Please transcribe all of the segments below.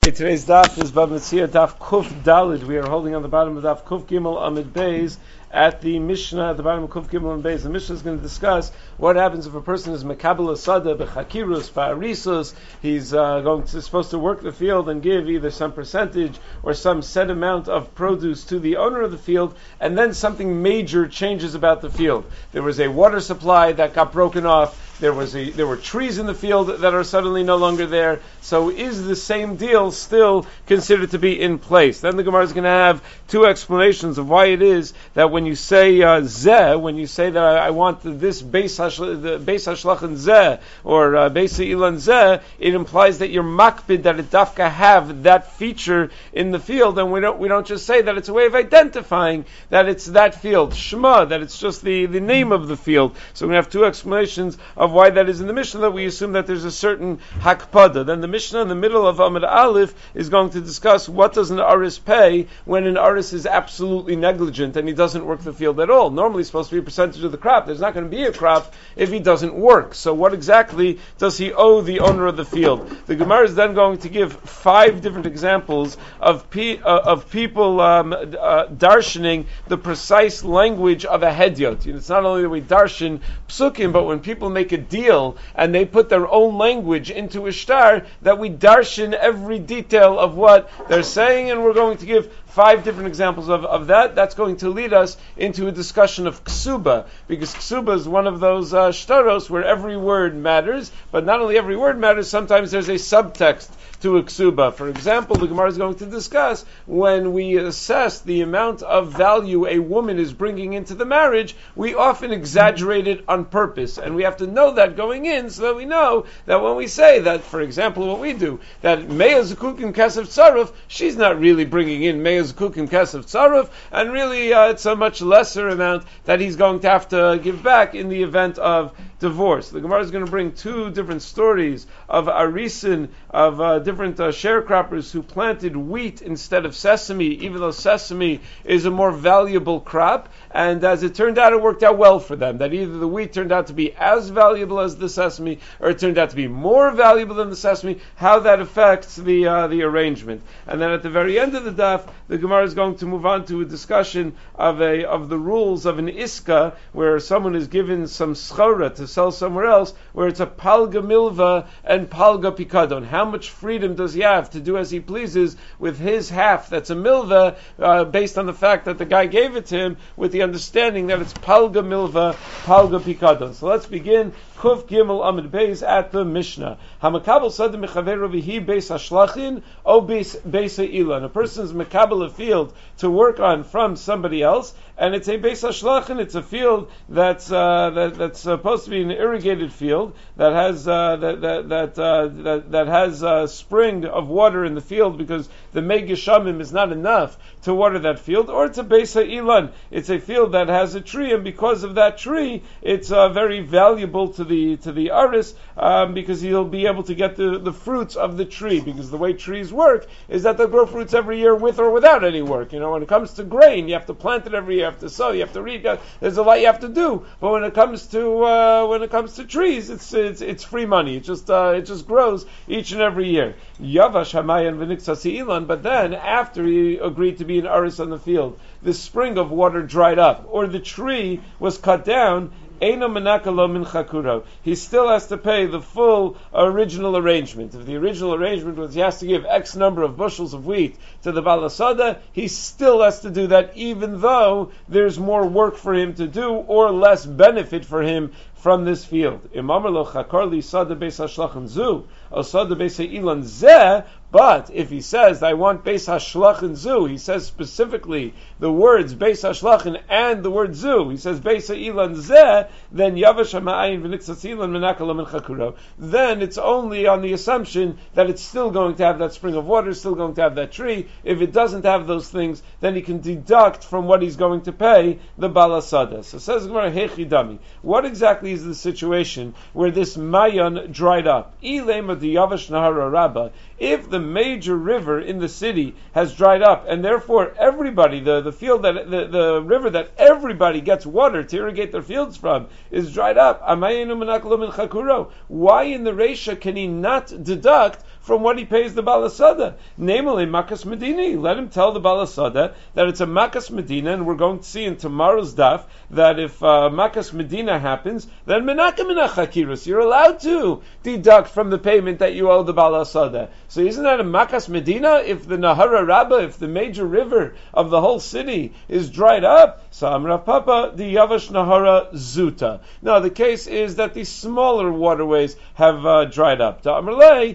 Today's daf is Bab Metzia daf Kuf Dalid. We are holding on the bottom of daf Kuf Gimel Amid Beis at the Mishnah at the bottom of Kuf Gimel Amid Beis. The Mishnah is going to discuss what happens if a person is Mekabel Asada Bechakirus Ba'arisus. He's supposed to work the field and give either some percentage or some set amount of produce to the owner of the field, and then something major changes about the field. There was a water supply that got broken off. There were trees in the field that are suddenly no longer there. So is the same deal still considered to be in place? Then the Gemara is going to have two explanations of why it is that when you say zeh, when you say that I want this beis hashlachin zeh or beis ilan zeh, it implies that you're makbid that it dafka have that feature in the field, and we don't just say that it's a way of identifying that it's that field, shema, that it's just the name of the field. So we have two explanations of why that is in the Mishnah, that we assume that there's a certain hakpada. Then the Mishnah in the middle of Amud Aleph is going to discuss what does an aris pay when an aris is absolutely negligent and he doesn't work the field at all. Normally it's supposed to be a percentage of the crop. There's not going to be a crop if he doesn't work. So what exactly does he owe the owner of the field? The Gemara is then going to give 5 different examples of people darshaning the precise language of a hedyot. It's not only that we darshan psukim, but when people make a deal and they put their own language into a shtar, that we darshan every detail of what they're saying, and we're going to give 5 different examples of that. That's going to lead us into a discussion of ksuba, because ksuba is one of those shtaros where every word matters, but not only every word matters, sometimes there's a subtext to a ksuba. For example, the Gemara is going to discuss when we assess the amount of value a woman is bringing into the marriage, we often exaggerate it on purpose, and we have to know that going in so that we know that when we say that, for example, what we do, that Meya Zukukim Kesef Tzaruf, she's not really bringing in Meya Zukukim Kesef Tzaruf, and really it's a much lesser amount that he's going to have to give back in the event of divorce. The Gemara is going to bring 2 different stories of arisin, of different sharecroppers who planted wheat instead of sesame, even though sesame is a more valuable crop, and as it turned out, it worked out well for them, that either the wheat turned out to be as valuable as the sesame, or it turned out to be more valuable than the sesame, how that affects the arrangement. And then at the very end of the daf, the Gemara is going to move on to a discussion of the rules of an iska, where someone is given some schora to sell somewhere else, where it's a palga milva and palga pikadon. How much freedom does he have to do as he pleases with his half that's a milva, based on the fact that the guy gave it to him, with the understanding that it's palga milva, palga pikadon. So let's begin. Kuf Gimel Amid Beis at the Mishnah. Hamakabel sadim mechaveru v'hi beis hashlachin o beis ilan. A person's makabel a field to work on from somebody else, and it's a beis hashlachin. It's a field that's supposed to be an irrigated field that has that has a spring of water in the field, because the mei geshamim is not enough to water that field. Or it's a beis ilan. It's a field that has a tree, and because of that tree, it's very valuable to the aris, because he'll be able to get the fruits of the tree, because the way trees work is that they'll grow fruits every year with or without any work. When it comes to grain, you have to plant it every year, you have to sow, you have to read, there's a lot you have to do. But when it comes to trees, it's free money. It just grows each and every year. Yavash hamayan v'niksasi ilan. But then, after he agreed to be an aris on the field, the spring of water dried up, or the tree was cut down, he still has to pay the full original arrangement. If the original arrangement was he has to give X number of bushels of wheat to the balasada, he still has to do that, even though there's more work for him to do or less benefit for him from this field. But if he says, I want beis hashlachin zu, he says specifically the words beis hashlachin and the word zu, he says beis ilan zeh, then yavash ha'ma'ayin v'niksas ilan menakala min chakuro. Then it's only on the assumption that it's still going to have that spring of water, still going to have that tree. If it doesn't have those things, then he can deduct from what he's going to pay the balasada. So says Gemara, hechidami. What exactly is the situation where this mayan dried up? Ilema di yavash nahara rabba. If the major river in the city has dried up, and therefore everybody, the field that the river that everybody gets water to irrigate their fields from is dried up, why in the Reisha can he not deduct from what he pays the Balasada. Namely, Makas Medina. Let him tell the Balasada that it's a Makas Medina, and we're going to see in tomorrow's daf that if Makas Medina happens, then Menaka Minach Hakirus. You're allowed to deduct from the payment that you owe the Balasada. So isn't that a Makas Medina? If the Nahara Rabbah, if the major river of the whole city is dried up, so Amra Papa, the Yavash Nahara Zuta. No, the case is that the smaller waterways have dried up. Where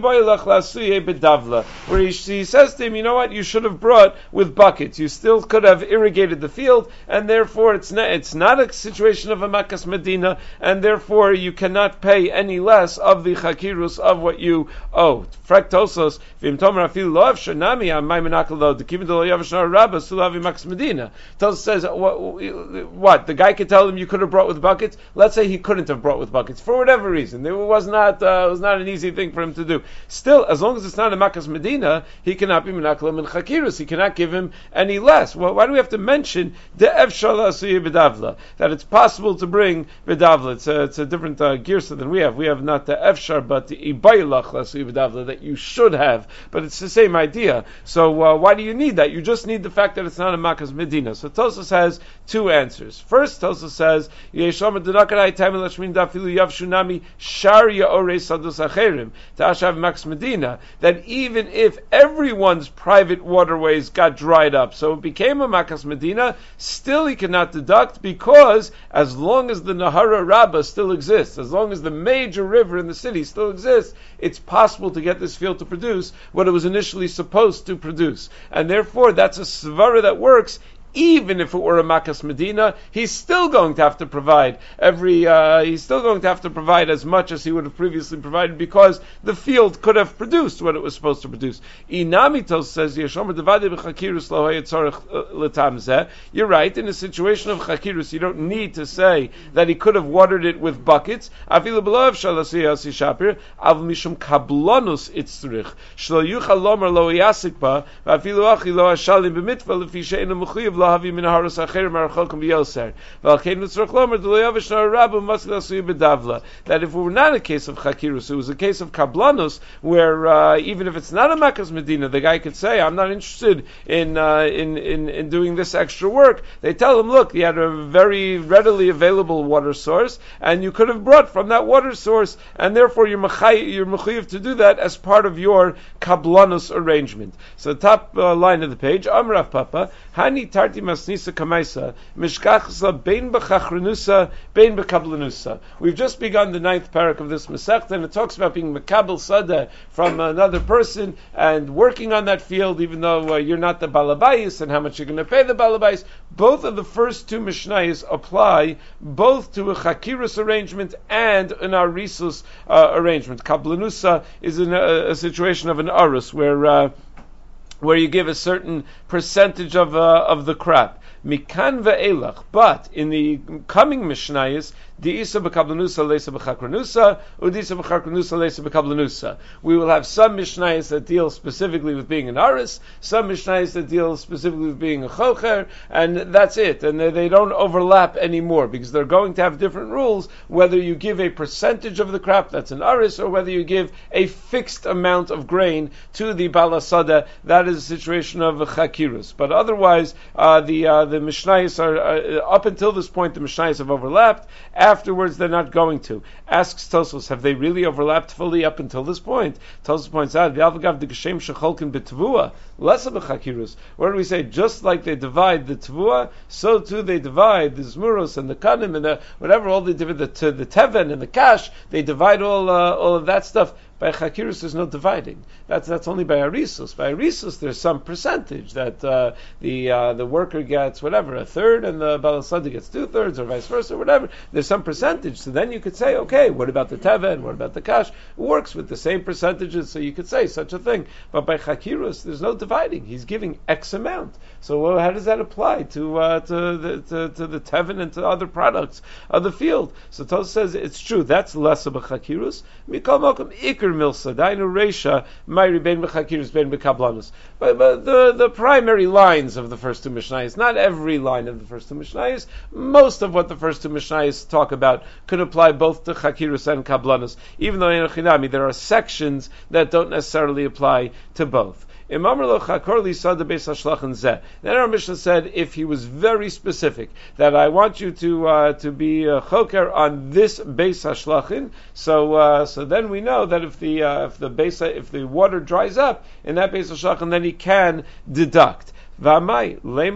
he says to him, you know what, you should have brought with buckets. You still could have irrigated the field, and therefore it's not a situation of a Makas Medina, and therefore you cannot pay any less of the Chakirus of what you owe. Fraktosos, Tosos says, what? The guy could tell him you could have brought with buckets? Let's say he couldn't have brought with buckets for whatever reason. It was not an easy thing for him to do. Still, as long as it's not a Makas Medina, he cannot be Menaklam and Chakirus. He cannot give him any less. Well, why do we have to mention the Efshala Asuyah B'davla? That it's possible to bring B'davla. It's a different girsa than we have. We have not the Efshar, but the Ibaylach Asuyah B'davla that you should have. But it's the same idea. So why do you need that? You just need the fact that it's not a Makas Medina. So Tosos has two answers. First, Tosos says, that even if everyone's private waterways got dried up, so it became a Makas Medina, still he cannot deduct, because as long as the Nahara Rabbah still exists, as long as the major river in the city still exists, it's possible to get this field to produce what it was initially supposed to produce. And therefore, that's a svara that works. Even if it were a Makas Medina, he's still going to have to provide he's still going to have to provide as much as he would have previously provided, because the field could have produced what it was supposed to produce. Inamitos says, you're right, in a situation of Chakirus, you don't need to say that he could have watered it with buckets. That if it were not a case of Chakirus, it was a case of Kablanus, where even if it's not a Makas Medina, the guy could say, I'm not interested in doing this extra work. They tell him, look, you had a very readily available water source, and you could have brought from that water source, and therefore you're mechayiv to do that as part of your Kablanus arrangement. So the top line of the page, Amrav Papa, Hani Tarti Masnisa Kamaisa, Mishkachsa Bein B'chachrenusa, Bein B'kablanusa. We've just begun the 9th parak of this Masechta, and it talks about being Mekabel Sadeh from another person and working on that field, even though you're not the Balabayis, and how much you're going to pay the Balabayis. Both of the first two Mishnayos apply both to a Chakirus arrangement and an Arisus arrangement. Kablanusa is in a situation of an Arus, where you give a certain percentage of the crop. Mikan ve'elach. But in the coming Mishnayos, Di'isa b'kablanusa leisa b'chakranusa, Udisa b'chakranusa leisa b'kablanusa. We will have some Mishnayos that deal specifically with being an aris, some Mishnayos that deal specifically with being a chocher, and that's it. And they don't overlap anymore, because they're going to have different rules, whether you give a percentage of the crop that's an aris, or whether you give a fixed amount of grain to the balasada. That is a situation of a chakirus. But otherwise, the Mishnayos are, up until this point, the Mishnayos have overlapped. Afterwards, they're not going to. Asks Tosos, have they really overlapped fully up until this point? Tosos points out, less of a chakirus. What do we say? Just like they divide the tvua, so too they divide the zmuros and the kanim and the whatever, all the teven and the kash. They divide all of that stuff. By Chakirus, there's no dividing. That's only by Arisus. By Arisus, there's some percentage that the worker gets whatever, a third, and the Balasadi gets 2/3, or vice versa, or whatever. There's some percentage. So then you could say, okay, what about the Teven? What about the Kash? It works with the same percentages, so you could say such a thing. But by Chakirus, there's no dividing. He's giving X amount. So how does that apply to the Teven and to other products of the field? So Tos says it's true. That's less of a Chakirus. Mikol Mokum Iker Ikar Milsa, Dainu Reisha, Mayri Ben Bechakiris Ben Bekablanus. But the primary lines of the first two Mishnayos, not every line of the first two Mishnayos, most of what the first two Mishnayos talk about could apply both to Chakirus and Kablanus, even though in Chinami there are sections that don't necessarily apply to both. Then our Mishnah said, if he was very specific, that I want you to be choker on this beis hashlachin, so then we know that if the water dries up in that beis hashlachin, then he can deduct. Why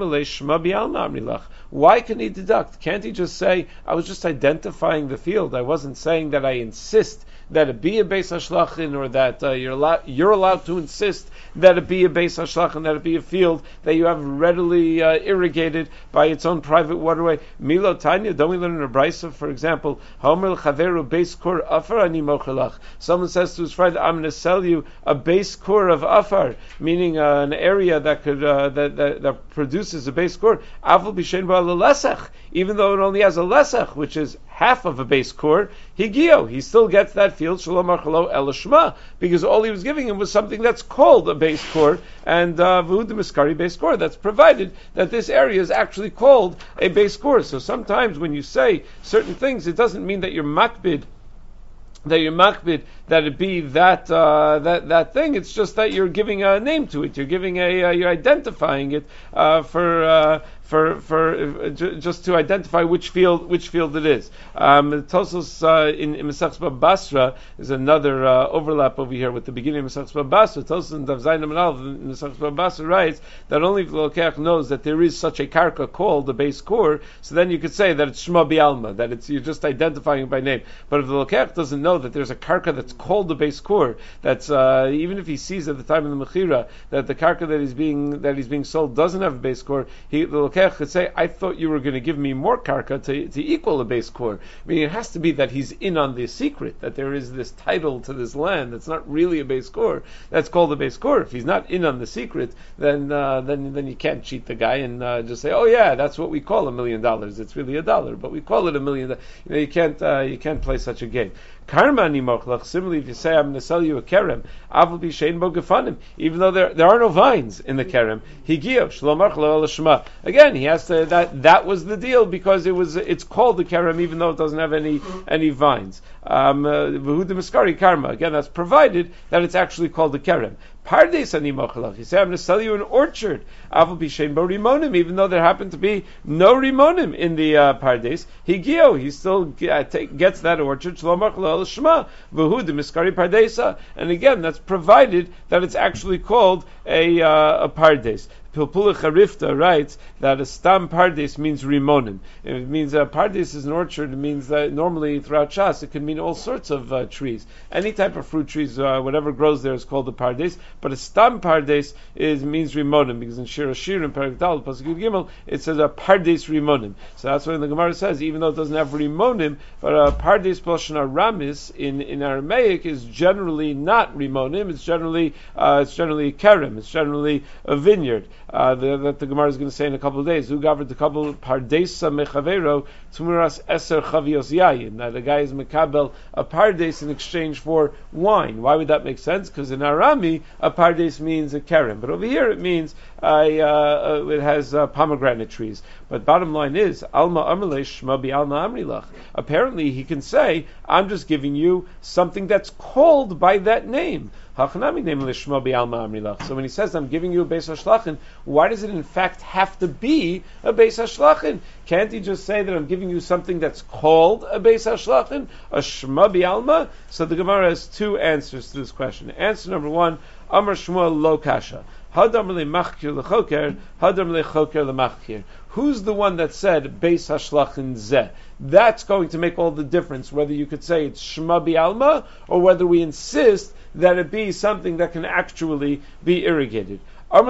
can he deduct? Can't he just say, I was just identifying the field, I wasn't saying that I insist that it be a beis hashlachin, or that you're allowed to insist that it be a beis hashlachin, that it be a field that you have readily irrigated by its own private waterway. Milo Tanya, don't we learn in a brisa, for example, Homer chaveru beis kur afar ani mochelach. Someone says to his friend, I'm going to sell you a beis kur of afar, meaning an area that could that produces a beis kur. Avul b'shein ba lesach, even though it only has a lesach, which is half of a beis kur. Higio, he still gets that field, shalom archalo elishma, because all he was giving him was something that's called a beis kur, and v'hu miskari beis kur. That's provided that this area is actually called a beis kur. So sometimes when you say certain things, it doesn't mean that you're makbid, that it be that thing. It's just that you're giving a name to it. You're giving you're identifying it just to identify which field it is. Tosos in Masechus Baba Basra is another overlap over here with the beginning of Masechus Baba Basra. Tosos in Daf Zayin Amal in Masechus Baba Basra writes that only if the Lokeach knows that there is such a karka called the beis kur, so then you could say that it's Shema B'Alma, that you're just identifying it by name. But if the Lokeach doesn't know that there's a karka that's called the beis kur, that's even if he sees at the time of the mechira that the karka that he's being sold doesn't have a beis kur, the Lokeach could say, I thought you were going to give me more karka to equal a beis kur. I mean, it has to be that he's in on the secret, that there is this title to this land that's not really a beis kur, that's called a beis kur. If he's not in on the secret, then you can't cheat the guy and just say, oh yeah, that's what we call $1 million. It's really $1, but we call it $1 million. You can't play such a game. Karma ani mochlach. Similarly, if you say I'm going to sell you a kerem, avul b'shein bo gefanim, even though there are no vines in the kerem, higio shlom archlo l'shma. Again, he has to that was the deal because it's called the kerem even though it doesn't have any vines. V'hu miskari karma. Again, that's provided that it's actually called the kerem. Pardes ani mochelach. You say, I'm going to sell you an orchard. Avul b'shein bo rimonim, even though there happen to be no rimonim in the pardes. Higio, he still gets that orchard. Shalom archlo l'shma. V'hu miskari pardesa. And again, that's provided that it's actually called a pardes. Pilpula Charifta writes that a stam pardes means rimonim. It means pardes is an orchard. It means that normally throughout Shas it can mean all sorts of trees. Any type of fruit trees, whatever grows there is called a pardes. But a stam pardes means rimonim, because in Shir Hashir in Perek Dal Pasuk Yud Gimel it says a pardes rimonim. So that's why the Gemara says even though it doesn't have rimonim, but a pardes Lashon Aramis in Aramaic is generally not rimonim. It's generally kerem. It's generally a vineyard. That the Gemara is going to say in a couple of days. Who gathered the couple pardesa mechavero tumuras eser chavios yayin. That the guy is mekabel a pardes in exchange for wine. Why would that make sense? Because in Arami a pardes means a kerem, but over here it means it has pomegranate trees. But bottom line is alma amrle shma bi alma amrilach. Apparently he can say I'm just giving you something that's called by that name. So when he says I'm giving you a beis hashlachin, why does it in fact have to be a beis hashlachin? Can't he just say that I'm giving you something that's called a beis hashlachin, a shma bi'alma? So the Gemara has two answers to this question. Answer number one, Amar Shmuel lo kasha. Hadam le'machkir lechoker, hadam lechoker le'machkir. Who's the one that said beis hashlachin zeh? That's going to make all the difference whether you could say it's shma bi'alma or whether we insist that it be something that can actually be irrigated. If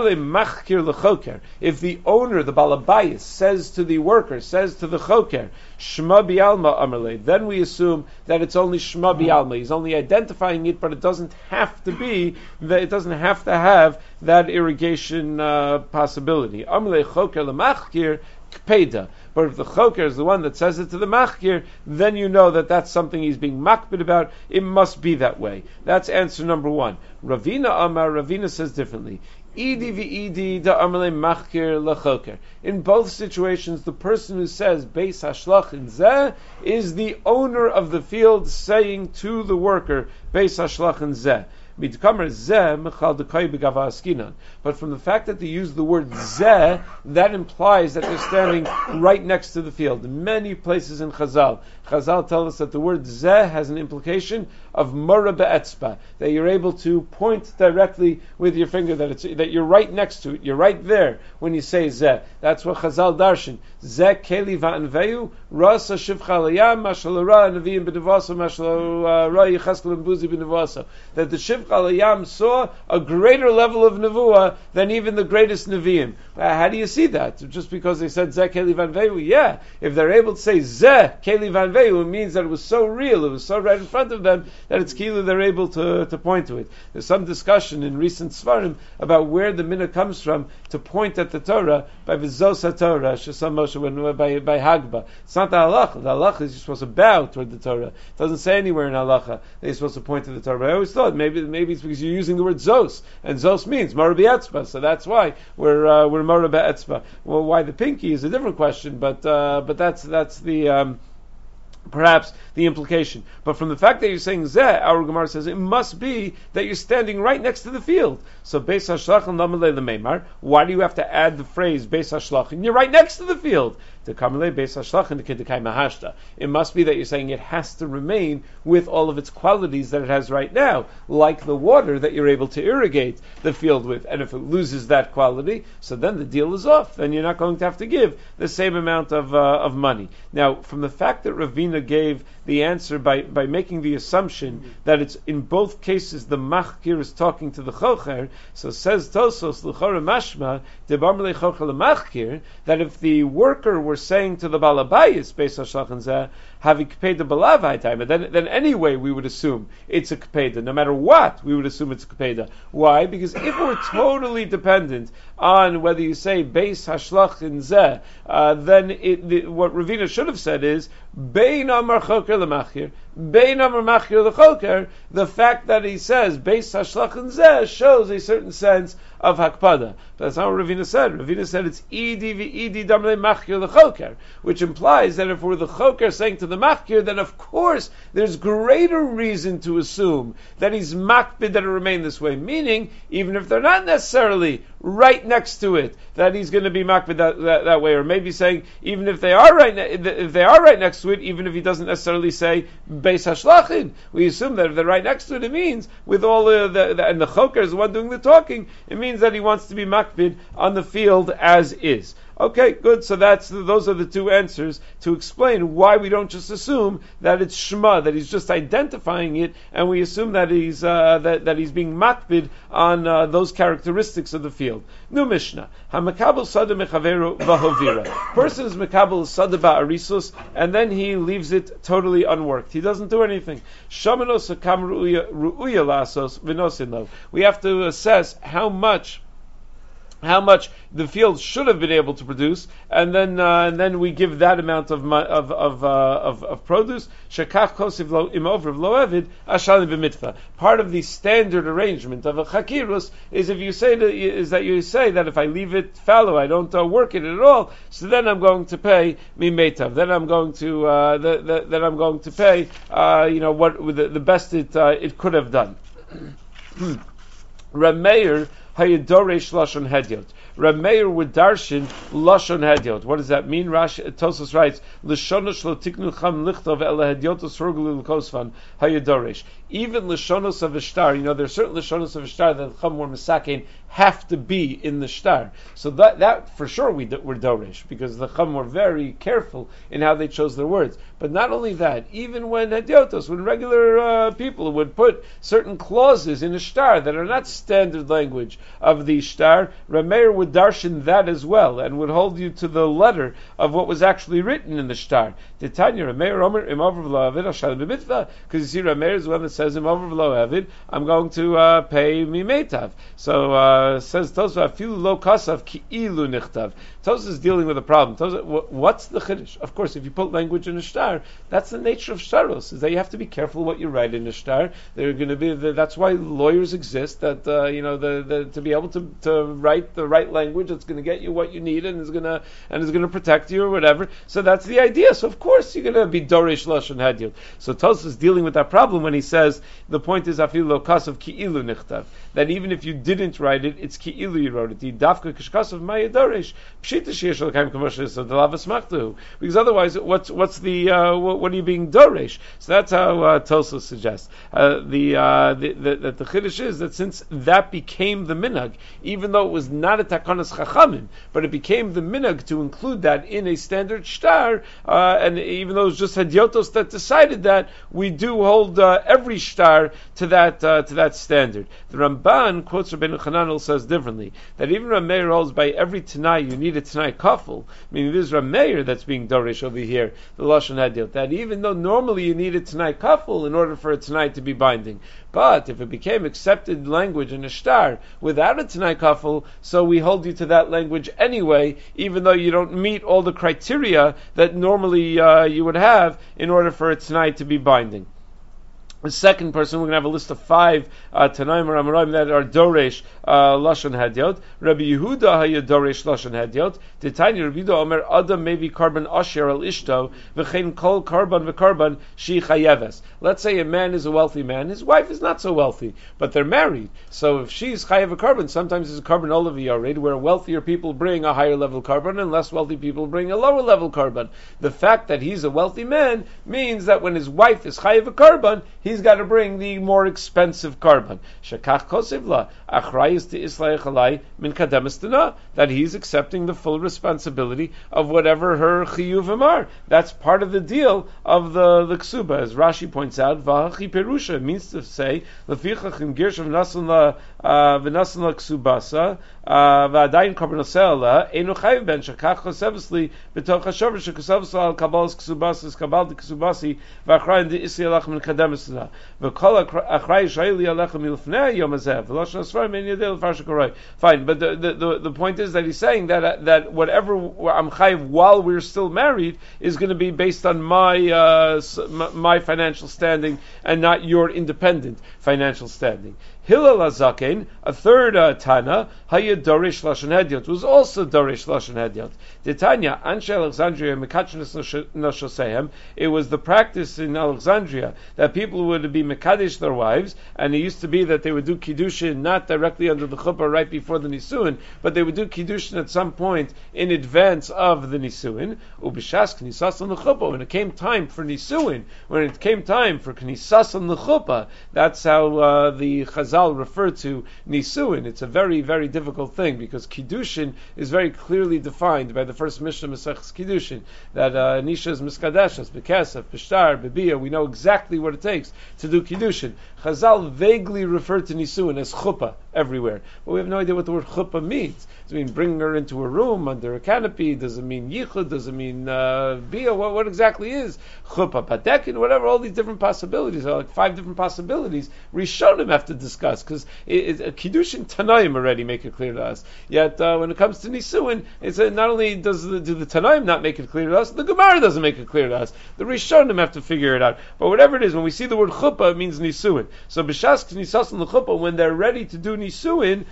the owner, the balabayis, says to the worker, says to the choker, Shma bi'alma amarle, then we assume that it's only Shma bi'alma. He's only identifying it, but it doesn't have to be, that it doesn't have to have that irrigation possibility. Amarle choker lemachkir, kpeda. But if the choker is the one that says it to the machkir, then you know that that's something he's being makbid about. It must be that way. That's answer number one. Ravina says differently. Idi v'idi da amale machkir lechoker. In both situations, the person who says beis hashlachin zeh is the owner of the field saying to the worker beis hashlachin zeh. But from the fact that they use the word zeh, that implies that they're standing right next to the field. In many places in Chazal tell us that the word zeh has an implication of mara be'etzba, that you're able to point directly with your finger, that you're right next to it, you're right there when you say zeh. That's what Chazal darshan. Zeh keli va'anveyu, rasa shivcha layam, mashalara nevi'im b'nevasa, mashalara yichaskel and buzi b'nevasa. That the shivcha layam saw a greater level of nevuah than even the greatest nevi'im. How do you see that? Just because they said zeh keli va'anveyu? Yeah. If they're able to say zeh keli va'anveyu, it means that it was so real, it was so right in front of them, that it's kilu they're able to point to it. There's some discussion in recent Svarim about where the minhag comes from to point at the Torah by Vizos HaTorah, Shesam Moshe, by Hagba. It's not the halacha. The halacha is you're supposed to bow toward the Torah. It doesn't say anywhere in halacha that you're supposed to point to the Torah. But I always thought maybe it's because you're using the word Zos, and Zos means Mara B'Etzba, so that's why we're Mara B'Etzba. Well, why the pinky is a different question, but that's the perhaps the implication. But from the fact that you're saying zeh, our Gemara says it must be that you're standing right next to the field. So beis hashlachin lamalei lemeimar. Why do you have to add the phrase beis hashlachin? You're right next to the field. To kamalei beis hashlachin kedekai mahashta. It must be that you're saying it has to remain with all of its qualities that it has right now, like the water that you're able to irrigate the field with. And if it loses that quality, so then the deal is off. Then you're not going to have to give the same amount of money. Now, from the fact that Ravina gave the answer by making the assumption that it's in both cases the machkir is talking to the chocher, so says Tosos l'chora mashma debar melei chocher l'machkir, that if the worker were saying to the balabayis beis hashlachin zeh havi kpeda balavai time, then anyway we would assume it's a kpeda. No matter what, we would assume it's a kpeda. Why? Because if we're totally dependent on whether you say beis hashlachin zeh, then what Ravina should have said is bein amar choker l'machkir, bein amar machkir l'choker. The fact that he says beis hashlachin zeh shows a certain sense of hakpada. But that's not what Ravina said. Ravina said it's idi v'idi damlei machkir l'choker, which implies that if we're the choker saying to the machkir, then of course there's greater reason to assume that he's makbid that it remain this way. Meaning, even if they're not necessarily right next to it, that he's going to be makbid that way. Or maybe saying even if they are right next to it, even if he doesn't necessarily say beis hashlachin, we assume that if they're right next to it, it means with all and the choker is the one doing the talking, it means that he wants to be makbid on the field as is. Okay, good. So those are the two answers to explain why we don't just assume that it's Shema, that he's just identifying it, and we assume that he's that he's being makbid on those characteristics of the field. New Mishnah: Hamakabel sada mechaveru vahovira. Person is makabel sada ba'arisus, and then he leaves it totally unworked. He doesn't do anything. Shamanos hakam ru'uya lasos v'nosin lo. We have to assess how much the field should have been able to produce, and then we give that amount of produce. Shekach kosiv lo imovriv lo evid ashali b'mitva. Part of the standard arrangement of a chakirus is that you say that if I leave it fallow, I don't work it at all, so then I'm going to pay mimetav. Then I'm going to pay what the best it could have done. Rameir Hayadoresh Lashon Hedyot. Rameir would darshan Lashon Hedyot. What does that mean? Tosos writes, L'shonos lo tiknu cham lichtov ela hedyotos roglu l'kosvan Hayadoresh. Even L'shonos of a star, there are certain L'shonos of a star that Cham or Mesakein have to be in the star. So that for sure we're Doresh, because the Cham were very careful in how they chose their words. But not only that, even when Hedyotos, when regular people would put certain clauses in a star that are not standard language of the star, Rameir would darshan that as well, and would hold you to the letter of what was actually written in the star. Titania Rameir Omer Imavr V'Lavid Ashal B'Mitzvah, because you see Rameir is the one that says him over below Evid, I'm going to pay Mimetav. So says Tosfos, Afilu lo kasav ki ilu nichtav. Tosfos is dealing with a problem. Tosfos, what's the chiddush? Of course, if you put language in a shtar, that's the nature of shtaros, is that you have to be careful what you write in a shtar. They're going to be. That's why lawyers exist. That to be able to write the right language that's going to get you what you need and is going to protect you or whatever. So that's the idea. So of course you're going to be dorish lashon hadyot. So Tosfos is dealing with that problem when he says the point is afilu lo kasav ki ilu nichtav, that even if you didn't write it, it's ki ilu you wrote it. The dafka kishkasav maya dorish pshita sheyesh l'kaim kamoshe so the lavas machtu, because otherwise what are you being dorish? So that's how Tosfos suggests that the chiddush is that since that became the minhag, even though it was not a takanas chachamim, but it became the minhag to include that in a standard shtar, and even though it was just hadyotos that decided that, we do hold every shtar to that standard. The Ramban quotes Rabbeinu Chananel, says differently, that even Rameir holds by every Tanai you need a Tanai kafel, meaning this Rameir that's being dorish over here, the Lashon Hadyot, that even though normally you need a Tanai kafel in order for a Tanai to be binding, but if it became accepted language in a shtar without a Tanai kafel, so we hold you to that language anyway, even though you don't meet all the criteria that normally you would have in order for a Tanai to be binding. The second person, we're going to have a list of 5 Tanaim or Amoraim that are Doresh Lashon Hadyot. Rabbi Yehuda haya Doresh Lashon Hadyot. Titani Rabbi Yehuda Omer Adam maybe Karban Asher al Ishto v'chein kol Karban v'Karban she chayeves. Let's say a man is a wealthy man, his wife is not so wealthy, but they're married. So if she's chayev a Karban, sometimes it's a Karban olav yared, where wealthier people bring a higher level Karban and less wealthy people bring a lower level Karban. The fact that he's a wealthy man means that when his wife is chayev a Karban, he's got to bring the more expensive Karban. Shekach kosivla achrayis to Islay chalai min kademis, that he's accepting the full responsibility of whatever her chiyuvim are. That's part of the deal of the ksuba, as Rashi points out. Vahachi perusha means to say lefichach in girsh v'nasan la ksubasa v'adayin Karban osela enu chayiv ben shekach kosevsli b'toch hashover shekosevsli al kabalas ksubasas kabal de ksubasi v'achrayin de Islay alach min kademis. Fine, but the point is that he's saying that whatever I'm chayiv while we're still married is going to be based on my financial standing and not your independent financial standing. Hillel HaZaken, a third Tana, Haya Dorish Lashon Hadyot, was also Dorish Lashon Hadyot. The Tanya, Anshe Alexandria, Mekachnes Noshosehem, it was the practice in Alexandria that people would be Mekadesh their wives, and it used to be that they would do Kiddushin not directly under the Chuppah right before the Nisuin, but they would do Kiddushin at some point in advance of the Nisuin. Ubishas Knisas on the Chuppah, when it came time for Nisuin, when it came time for Knisas on the Chuppah, that's how the Chazal refer to Nisuin. It's a very, very difficult thing because Kiddushin is very clearly defined by the first Mishnah Maseches Kiddushin, that Nisha is Miskadeshas, Bekesef, Bishtar, Bebiyah. We know exactly what it takes to do Kiddushin. Chazal vaguely refer to Nisuin as Chuppah everywhere, but we have no idea what the word Chuppah means. Does it mean bringing her into a room under a canopy? Does it mean Yichud? Does it mean Biyah? What exactly is Chuppah? Patekin? Whatever, all these different possibilities, are like 5 different possibilities Rishonim have to discuss, because Kiddushin Tanaim already make it clear to us. Yet when it comes to Nisuin, it's not only do the Tanaim not make it clear to us, the Gemara doesn't make it clear to us. The Rishonim have to figure it out. But whatever it is, when we see the word Chuppah, it means Nisuin. So B'shas Knisas and the Chuppah, when they're ready to do Nisuin,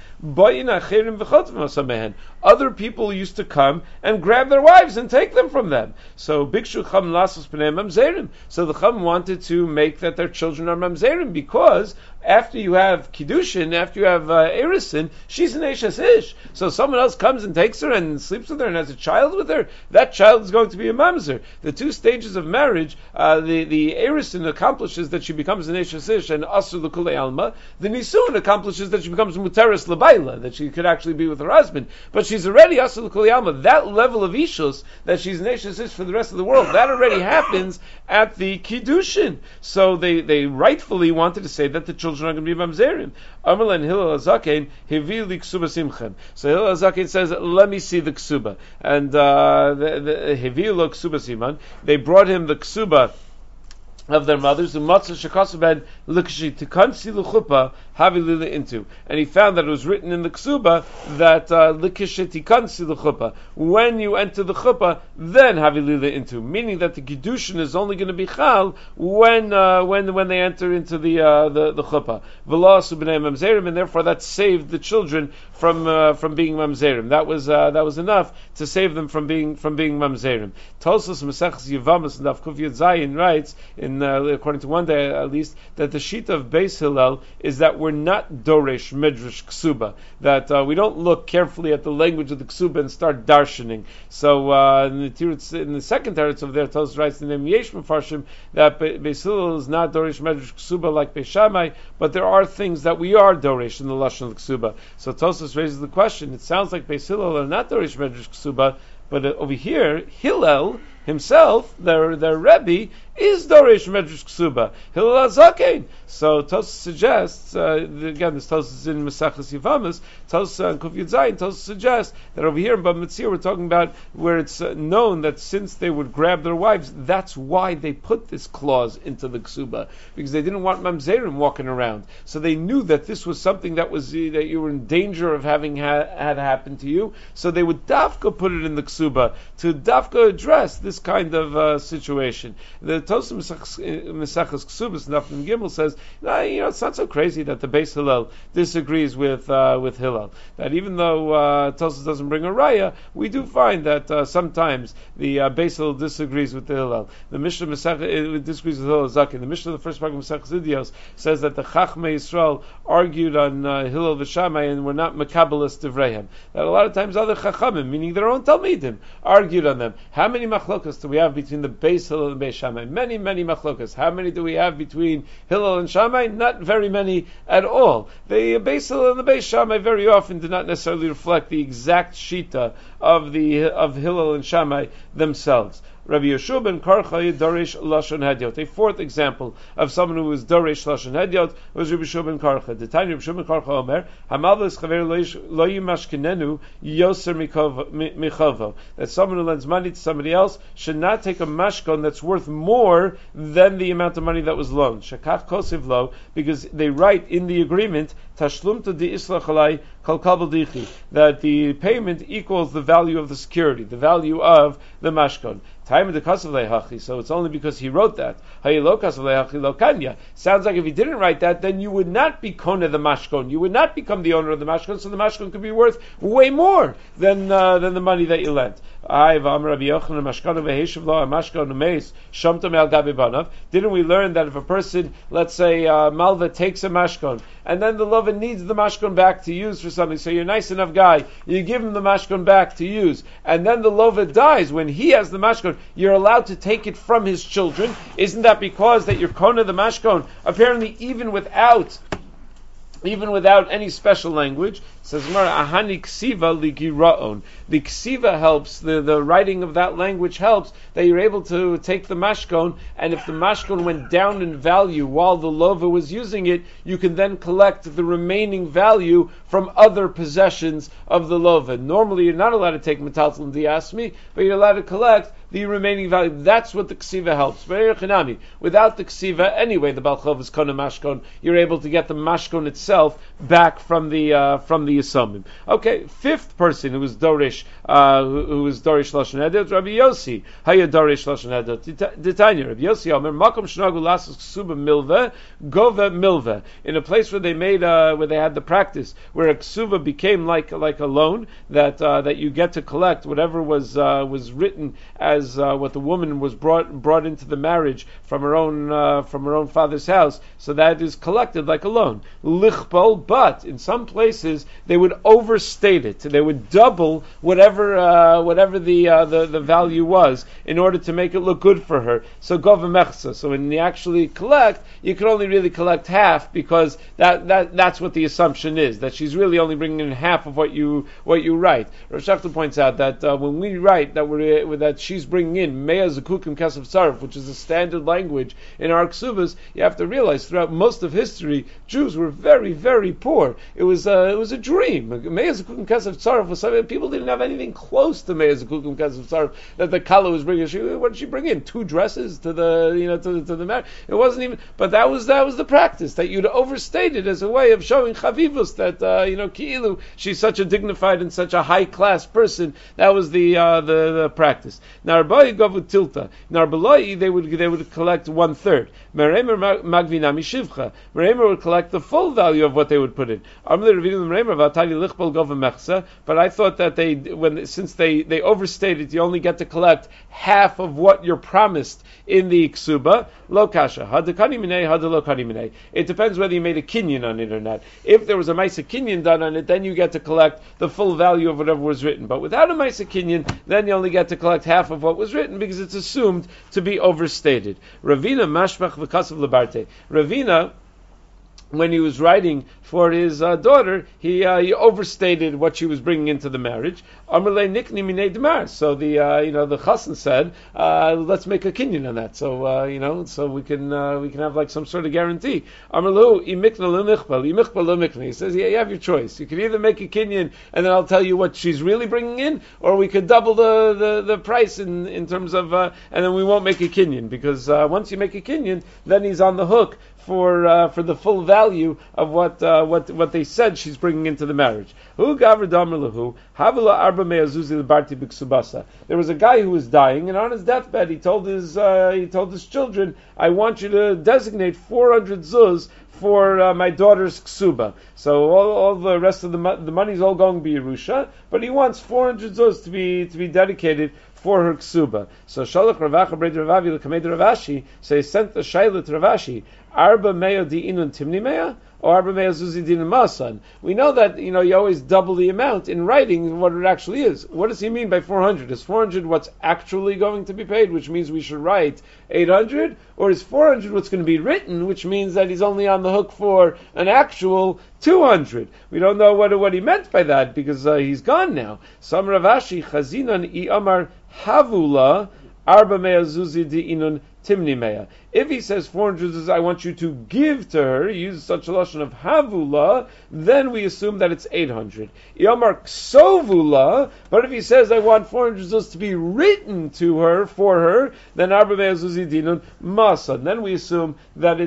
other people used to come and grab their wives and take them from them. So Bikshu Cham Lasos Pnei Mamzerim. So the Cham wanted to make that their children are Mamzerim, because after you have Kiddushin, after you have Erisin, she's an Eshes Ish. So someone else comes and takes her and sleeps with her and has a child with her, that child is going to be a Mamzer. The 2 stages of marriage, the Erisin accomplishes that she becomes an Eshes Ish and Asur L'Kulei Alma. The Nisuin accomplishes that she becomes Muteris L'Baila, that she could actually be with her husband. But she's already Asur L'Kulei Alma. That level of Ishus, that she's an Eshes Ish for the rest of the world, that already happens at the Kiddushin. So they rightfully wanted to say that the children are going to be mamzerim. Amar and Hillel HaZaken hevi li ksuba simchem. So Hillel HaZaken says, "Let me see the ksuba." And the hevi lo ksuba siman. They brought him the ksuba of their mothers, and he found that it was written in the ksuba that when you enter the chuppah, then havilila into, meaning that the kiddushin is only going to be chal when they enter into the chuppah. And therefore that saved the children from being mamzerim. That was enough to save them from being mamzerim. Tosfos Maseches Yevamos and Daf Kuf Yud Zayin writes, according to one day at least, that the shita of Beis Hillel is that we're not doresh medrash ksuba, that we don't look carefully at the language of the ksuba and start darshaning. So in the second teretz over there, Tosfos writes in the Yesh Mefarshim that Beis Hillel is not doresh medrash ksuba like Beis Shammai, but there are things that we are doresh in the lashon of ksuba. So Tosfos raises the question: it sounds like Beis Hillel are not doresh medrash ksuba, but over here Hillel himself, their Rebbe, is Dorish Medrash Ksuba, Hillel HaZaken. So Tosfos suggests, again, this Tosfos is in Maseches Yevamos, Tosfos and Kuf Yud Zayin, Tosfos suggests that over here in Bava Metzia we're talking about where it's known that since they would grab their wives, that's why they put this clause into the Ksuba, because they didn't want Mamzerim walking around. So they knew that this was something that was that you were in danger of having had happened to you, so they would dafka put it in the Ksuba to dafka address this kind of situation. The Tosfos Maseches Ksubas Nafim Gimel says, it's not so crazy that the Beis Hillel disagrees with Hillel. That even though Tosfos doesn't bring a raya, we do find that sometimes the Beis Hillel disagrees with the Hillel. The Mishnah Masechet disagrees with Hillel Zaken. The Mishnah, the first part of Maseches Idios, says that the Chachmei Yisrael argued on Hillel v'Shammai and were not mekabelis devreihem. That a lot of times other Chachamim, meaning their own Talmidim, argued on them. How many machlokas do we have between the Beis Hillel and Beis Shammai? Many, many machlokas. How many do we have between Hillel and Shammai? Not very many at all. The Beis Hillel and the Beis Shammai very often do not necessarily reflect the exact shita of Hillel and Shammai themselves. Rabbi Yeshua ben Karcha Dorish Lashon Hedyot. A fourth example of someone who was Dorish Lashon Hedyot was Rabbi Yeshua ben Karcha. The time Rabbi Yeshua ben Karcha Omer, Hamalvus Chaver Lo Yimashkinenu Yoser Michovo. That someone who lends money to somebody else should not take a mashkon that's worth more than the amount of money that was loaned. Shakach Kosiv Lo, because they write in the agreement, Tashlum to di Islach Alai Kal Kabel that the payment equals the value of the security, the value of the mashkon. Time of the Kasav Lehachi, so it's only because he wrote that. Hayelo Kasav Lehachi Lo Kanya. Sounds like if he didn't write that, then you would not be Kona the Mashkon. You would not become the owner of the Mashkon, so the Mashkon could be worth way more than the money that you lent. Didn't we learn that if a person, let's say, Malva takes a Mashkon, and then the lover needs the mashkon back to use for something, so you're a nice enough guy, you give him the mashkon back to use, and then the lover dies, when he has the mashkon, you're allowed to take it from his children. Isn't that because that you're kona the mashkon? Apparently even without any special language, says Ahani Ksiva Ligiraon. The Ksiva helps, the writing of that language helps, that you're able to take the mashkon, and if the mashkon went down in value while the lova was using it, you can then collect the remaining value from other possessions of the lova. Normally you're not allowed to take metaltal and diasmi, but you're allowed to collect the remaining value. That's what the ksiva helps. Without the ksiva, anyway, the balchov is kona mashkon. You're able to get the mashkon itself back from the yisomim. Okay, fifth person who was dorish lashon edot, Rabbi Yossi. Haya dorish lashon edot. Ditanya, Rabbi Yossi Omer makom shnagu lasos ksuba milve gova milve. In a place where they made where they had the practice where a ksuba became like a loan that you get to collect whatever was written as what the woman was brought into the marriage from her own father's house, so that is collected like a loan. Lichbol, but in some places they would overstate it. They would double whatever the value was in order to make it look good for her. So gova mechsa. So when you actually collect, you can only really collect half, because that's what the assumption is, that she's really only bringing in half of what you write. Rav Shachtel points out that when we write that she's bringing in Mea Zekukim Kesef Tzaref, which is a standard language in our ksubas, you have to realize throughout most of history, Jews were very, very poor. It was a dream. Mea Zekukim Kesef Tzaref was something people didn't have anything close to Mea Zekukim Kesef Tzaref that the Kala was bringing. What did she bring in? 2 dresses to the marriage. It wasn't even. But that was the practice, that you'd overstate it as a way of showing chavivus that ki'ilu she's such a dignified and such a high class person. That was the practice. Narbai gavu tilta. Narbelai they would collect 1/3. Meremer magvinami shivcha. Meremer would collect the full value of what they would put in. But I thought that since they overstated, you only get to collect half of what you're promised in the ksuba. Lo kasha. Hadakani minei, hadalokani minei. It depends whether you made a kinyan on it or not. If there was a maisa kinyan done on it, then you get to collect the full value of whatever was written. But without a maisa kinyan, then you only get to collect half of what was written because it's assumed to be overstated. Ravina mashmach v'kasav lebarte. Ravina, when he was writing for his daughter, he overstated what she was bringing into the marriage. Amrle nikni minei demar. So the chassan said, let's make a kinyan on that. So we can have like some sort of guarantee. Amrlu imikna lemichbal, imichbal lemikna. He says, you have your choice. You can either make a kinyan and then I'll tell you what she's really bringing in, or we could double the price in terms of, and then we won't make a kinyan because once you make a kinyan, then he's on the hook for the full value of what they said she's bringing into the marriage. There was a guy who was dying, and on his deathbed he told his children, I want you to designate 400 zuz for my daughter's ksuba. So all the rest of the money's all going to be Yerusha, but he wants 400 zuz to be dedicated for her ksuba. So Shalach Ravacha Bred Ravavi L'Kamed Ravashi, so he sent the Shailah to Ravashi, Arba Meo Di Inun Timni Mea, or Arba Meo Zuzi Din Masan. We know that you always double the amount in writing what it actually is. What does he mean by 400? Is 400 what's actually going to be paid, which means we should write 800, or is 400 what's going to be written, which means that he's only on the hook for an actual 200? We don't know what he meant by that because he's gone now. Sam Ravashi Chazinan I Amar Havula Arba Mea Zuzi Di Inun Timni Mea. If he says 400 zuz, I want you to give to her, he uses such a lashon of havula, then we assume that it's 800. Yomar ksovula, but if he says I want 400 zuz to be written to her, for her, then arba mea zuzi dinun masa. Then we assume that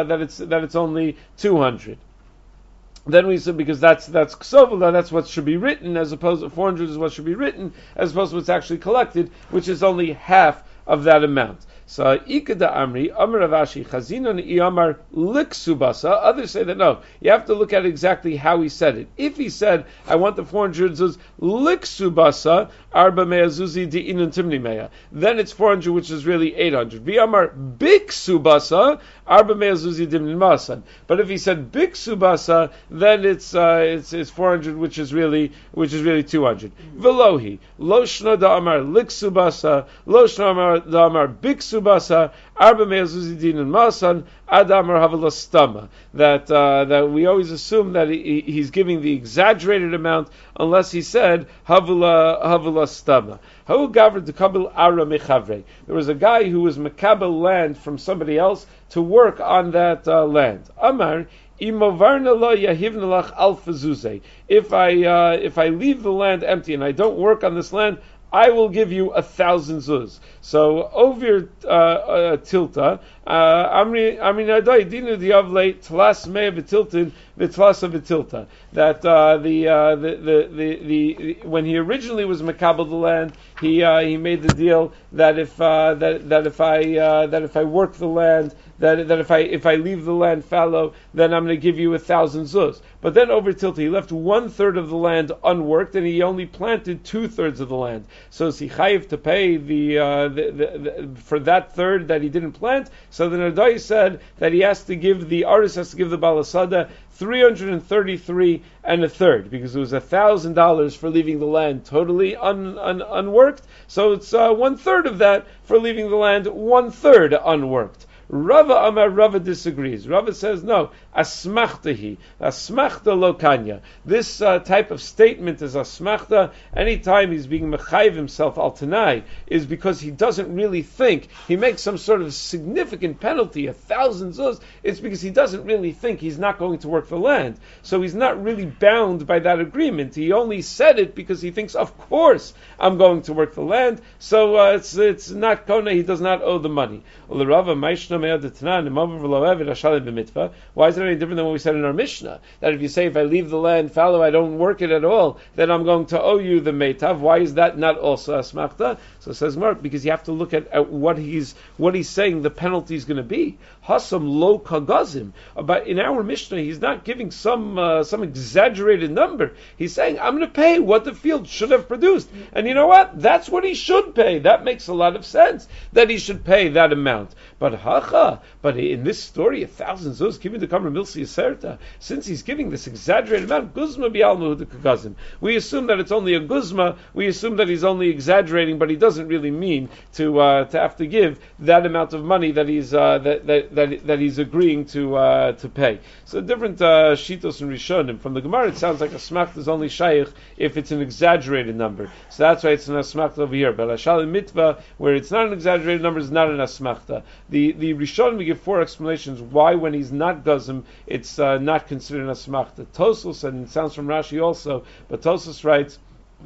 it's only 200. Then we assume because that's ksovula, that's what should be written, as opposed to 400 is what should be written, as opposed to what's actually collected, which is only half of that amount. So Ikada Amri, Amar Ravashi, Chazinon Iyamar Liksubasa. Others say that no, you have to look at exactly how he said it. If he said, I want the 400 zuz Liksubasa, Arba Mea Zuzi Di Inun Timni Mea, then it's 400, which is really 800. V'Amar Biksubasa, Arba Mea Zuzi Dimnin Masan. But if he said Biksubasa, then it's 400, which is really 200. Velohi, Lo Shna Da Amar Liksubasa, Lo Shna Da Amar Biksubasa, Arba Mea Zuzi Dinun Masan, Adamar Havalastama. That we always assume that he's giving the exaggerated amount unless he said Havalastama. How gavr dekabil ara mechavre. There was a guy who was mekabel land from somebody else to work on that land. Amar if I leave the land empty and I don't work on this land, I will give you 1,000 zuz. So over tilta, amri nadai dinu diavle tlas mea v'tiltin v'tlasa v'tilta. That the when he originally was makabel the land, he made the deal that if I work the land, that if I leave the land fallow, then I'm going to give you 1,000 zuz. But then over tilta, he left 1/3 of the land unworked, and he only planted 2/3 of the land. So is he chayiv to pay for that third that he didn't plant? So the Nadai said that he has to give the artist has to give the balasada 333 and a third, because it was $1,000 for leaving the land totally unworked. So it's 1/3 of that for leaving the land 1/3 unworked. Rava Amar Rava disagrees. Rava says no. asmachtahi. Asmachta lo kanya. This type of statement is asmachta. Anytime he's being mechayiv himself al tanai is because he doesn't really think. He makes some sort of significant penalty, 1,000 zuz. It's because he doesn't really think he's not going to work the land. So he's not really bound by that agreement. He only said it because he thinks, of course, I'm going to work the land. So it's not kona. He does not owe the money. Why is it any different than what we said in our Mishnah? That if you say, if I leave the land fallow, I don't work it at all, then I'm going to owe you the meitav. Why is that not also asmachta? So it says Mark, because you have to look at what he's saying the penalty is going to be. Hasam lo kagazim. But in our Mishnah, he's not giving some exaggerated number. He's saying, I'm going to pay what the field should have produced. And you know what? That's what he should pay. That makes a lot of sense, that he should pay that amount. But in this story, 1,000 zuz, giving the Kamar Milsi Aserta, since he's giving this exaggerated amount, guzma bi'almu kagazim. We assume that it's only a guzma. We assume that he's only exaggerating, but he doesn't really mean to have to give that amount of money that he's that he's agreeing to pay. So different shitos and rishonim. From the Gemara, it sounds like a smachta is only shaykh if it's an exaggerated number. So that's why it's an asmachta over here. But Ashal mitva, where it's not an exaggerated number, is not an asmachta. The rishonim, we give 4 explanations why when he's not gazim, it's not considered an asmachta. Tosos, and it sounds from Rashi also, but Tosos writes,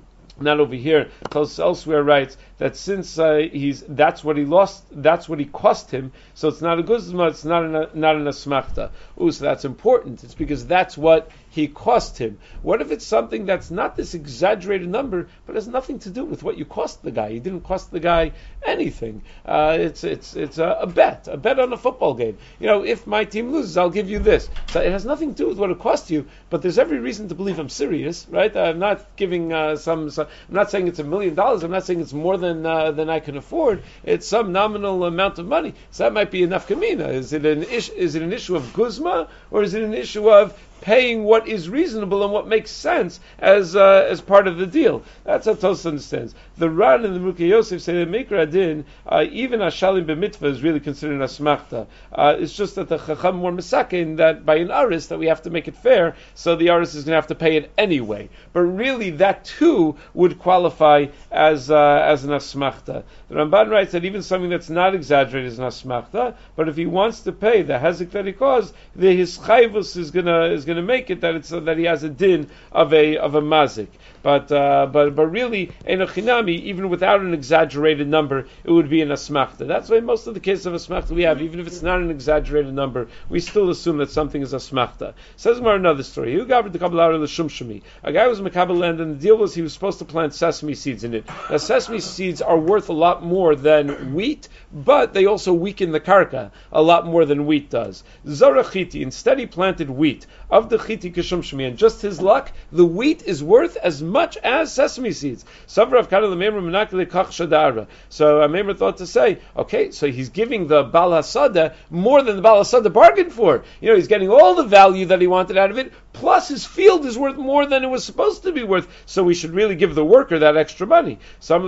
not over here, Tosos elsewhere writes that since that's what he lost, that's what he cost him, so it's not a guzma, it's not an asmachta. So that's important. It's because that's what he cost him. What if it's something that's not this exaggerated number, but has nothing to do with what you cost the guy? You didn't cost the guy anything. It's a bet on a football game. If my team loses, I'll give you this. So it has nothing to do with what it cost you, but there's every reason to believe I'm serious, right? I'm not giving I'm not saying it's $1 million. I'm not saying it's more than I can afford. It's some nominal amount of money. So that might be enough kamina. Is it an issue of guzma, or is it an issue of paying what is reasonable and what makes sense as part of the deal? That's how Tosa understands. The Ran and the Mukhe Yosef say that Mikra Din, even Ashalim b'mitzvah is really considered asmachta. It's just that the Chacham more misakin that by an aris that we have to make it fair, so the aris is going to have to pay it anyway. But really, that too would qualify as an asmachta. The Ramban writes that even something that's not exaggerated is an asmachta, but if he wants to pay the hezek that he caused, his chayvus is going to make it that he has a din of a mazik. But really, enochinami, even without an exaggerated number, it would be an asmachta. That's why most of the cases of asmachta we have, even if it's not an exaggerated number, we still assume that something is asmachta. Says more another story. A guy was mekabel land, and the deal was he was supposed to plant sesame seeds in it. Now, sesame seeds are worth a lot more than wheat, but they also weaken the karka a lot more than wheat does. Zarachiti, instead he planted wheat. Of the chiti kishum shmi, and just his luck, the wheat is worth as much as sesame seeds. So Amemra thought to say, okay, so he's giving the Bal Hasada more than the Bal Hasada bargained for. He's getting all the value that he wanted out of it, plus his field is worth more than it was supposed to be worth, so we should really give the worker that extra money. That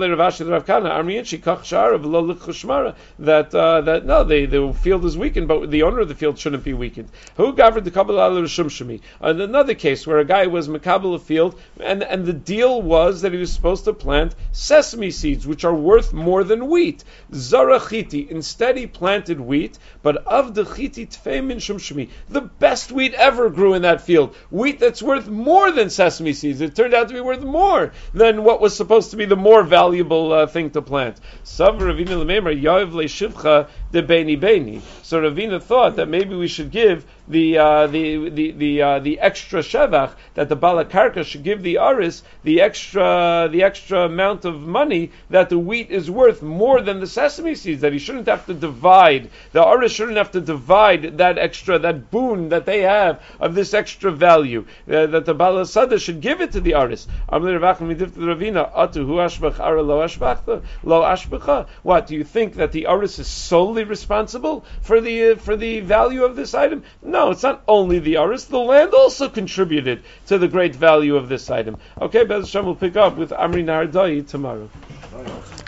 the field is weakened, but the owner of the field shouldn't be weakened. Who governed the Kabbalah Shumi? And another case where a guy was makabel a field, and the deal was that he was supposed to plant sesame seeds, which are worth more than wheat. Zarachiti, instead he planted wheat, but of the chiti tfeimin shumshmi, the best wheat ever grew in that field. Wheat that's worth more than sesame seeds. It turned out to be worth more than what was supposed to be the more valuable thing to plant. So Ravina thought that maybe we should give the extra shevach, that the balakarka should give the aris the extra amount of money that the wheat is worth more than the sesame seeds, that he shouldn't have to divide, the aris shouldn't have to divide that boon that they have of this extra value, that the balasada should give it to the aris. What, do you think that the aris is solely responsible for the value of this item? No, it's not only the aris, the land also contributed to the great value of this item. Okay, Bez Hashem will pick up with Amri Nahardai tomorrow.